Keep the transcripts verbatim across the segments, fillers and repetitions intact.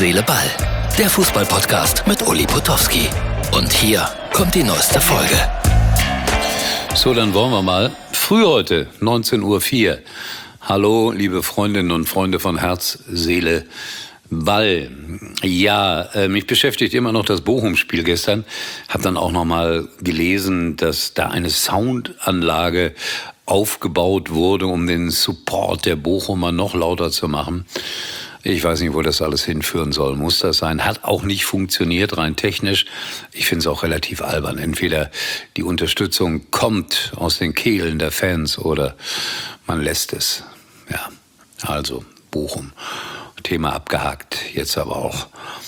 Seele, Ball. Der Fußball-Podcast mit Uli Potowski. Und hier kommt die neueste Folge. So, dann wollen wir mal. Früh heute, neunzehn Uhr vier. Hallo, liebe Freundinnen und Freunde von Herz, Seele, Ball. Ja, äh, mich beschäftigt immer noch das Bochum-Spiel gestern. Habe dann auch noch mal gelesen, dass da eine Soundanlage aufgebaut wurde, um den Support der Bochumer noch lauter zu machen. Ich weiß nicht, wo das alles hinführen soll. Muss das sein? Hat auch nicht funktioniert, rein technisch. Ich finde es auch relativ albern. Entweder die Unterstützung kommt aus den Kehlen der Fans oder man lässt es. Ja, also Bochum. Thema abgehakt. Jetzt aber auch.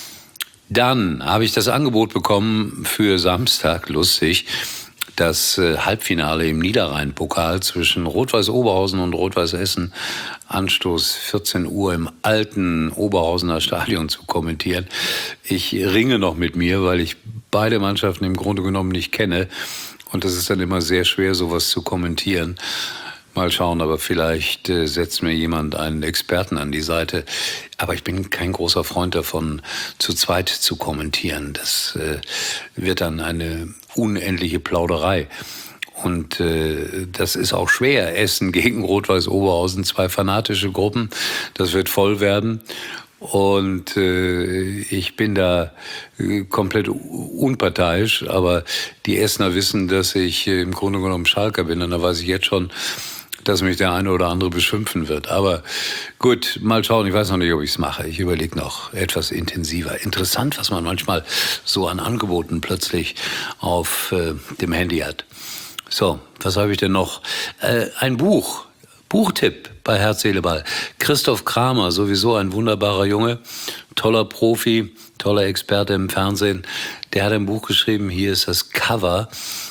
Dann habe ich das Angebot bekommen für Samstag, lustig, das Halbfinale im Niederrhein-Pokal zwischen Rot-Weiß Oberhausen und Rot-Weiß Essen, Anstoß vierzehn Uhr im alten Oberhausener Stadion zu kommentieren. Ich ringe noch mit mir, weil ich beide Mannschaften im Grunde genommen nicht kenne. Und das ist dann immer sehr schwer, sowas zu kommentieren. Mal schauen, aber vielleicht äh, setzt mir jemand einen Experten an die Seite. Aber ich bin kein großer Freund davon, zu zweit zu kommentieren. Das äh, wird dann eine unendliche Plauderei. Und äh, das ist auch schwer. Essen gegen Rot-Weiß Oberhausen, zwei fanatische Gruppen. Das wird voll werden. Und äh, ich bin da äh, komplett unparteiisch. Aber die Essener wissen, dass ich äh, im Grunde genommen Schalker bin. Und da weiß ich jetzt schon, dass mich der eine oder andere beschimpfen wird. Aber gut, mal schauen. Ich weiß noch nicht, ob ich es mache. Ich überlege noch etwas intensiver. Interessant, was man manchmal so an Angeboten plötzlich auf äh, dem Handy hat. So, was habe ich denn noch? Äh, ein Buch. Buchtipp bei Herz, Seele, Ball. Christoph Kramer, sowieso ein wunderbarer Junge. Toller Profi, toller Experte im Fernsehen. Der hat ein Buch geschrieben. Hier ist das Cover.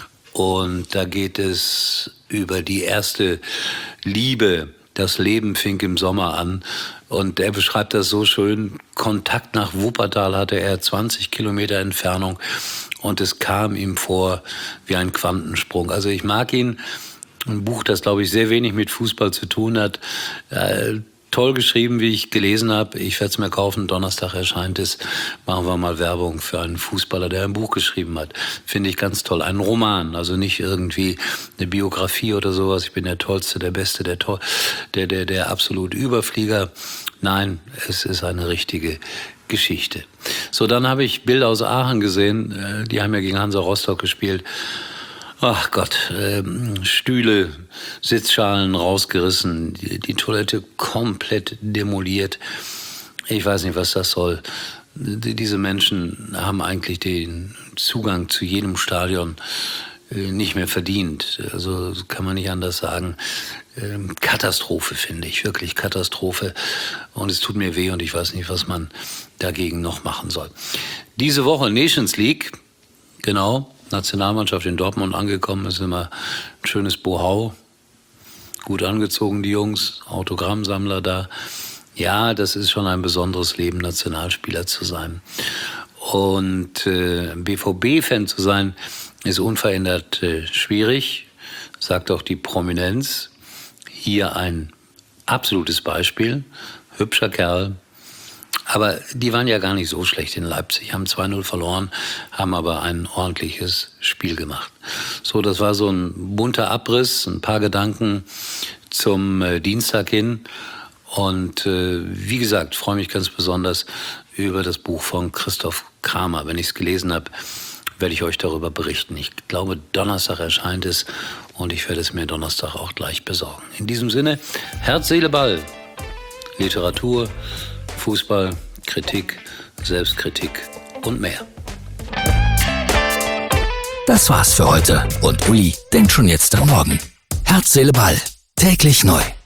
Und da geht es über die erste Liebe. Das Leben fing im Sommer an. Und er beschreibt das so schön. Kontakt nach Wuppertal hatte er, zwanzig Kilometer Entfernung. Und es kam ihm vor wie ein Quantensprung. Also ich mag ihn. Ein Buch, das, glaube ich, sehr wenig mit Fußball zu tun hat. Äh, toll geschrieben, wie ich gelesen habe. Ich werde es mir kaufen. Donnerstag erscheint es. Machen wir mal Werbung für einen Fußballer, der ein Buch geschrieben hat. Finde ich ganz toll. Ein Roman, also nicht irgendwie eine Biografie oder sowas. Ich bin der Tollste, der Beste, der, Toll, der, der, der absolute Überflieger. Nein, es ist eine richtige Geschichte. So, dann habe ich Bilder aus Aachen gesehen. Die haben ja gegen Hansa Rostock gespielt. Ach Gott, ähm, Stühle, Sitzschalen rausgerissen, die, die Toilette komplett demoliert. Ich weiß nicht, was das soll. Die, diese Menschen haben eigentlich den Zugang zu jedem Stadion äh, nicht mehr verdient. Also kann man nicht anders sagen. Ähm, Katastrophe, finde ich, wirklich Katastrophe. Und es tut mir weh und ich weiß nicht, was man dagegen noch machen soll. Diese Woche Nations League, genau. Nationalmannschaft in Dortmund angekommen, ist immer ein schönes Bohau. Gut angezogen, die Jungs, Autogrammsammler da. Ja, das ist schon ein besonderes Leben, Nationalspieler zu sein. Und äh, B V B-Fan zu sein, ist unverändert äh, schwierig, sagt auch die Prominenz. Hier ein absolutes Beispiel, hübscher Kerl. Aber die waren ja gar nicht so schlecht in Leipzig, haben zwei null verloren, haben aber ein ordentliches Spiel gemacht. So, das war so ein bunter Abriss, ein paar Gedanken zum äh, Dienstag hin. Und äh, wie gesagt, freue mich ganz besonders über das Buch von Christoph Kramer. Wenn ich es gelesen habe, werde ich euch darüber berichten. Ich glaube, Donnerstag erscheint es und ich werde es mir Donnerstag auch gleich besorgen. In diesem Sinne, Herz, Seele, Ball. Literatur, Fußball, Kritik, Selbstkritik und mehr. Das war's für heute und Uli denkt schon jetzt am Morgen. Herz, Seele, Ball. Täglich neu.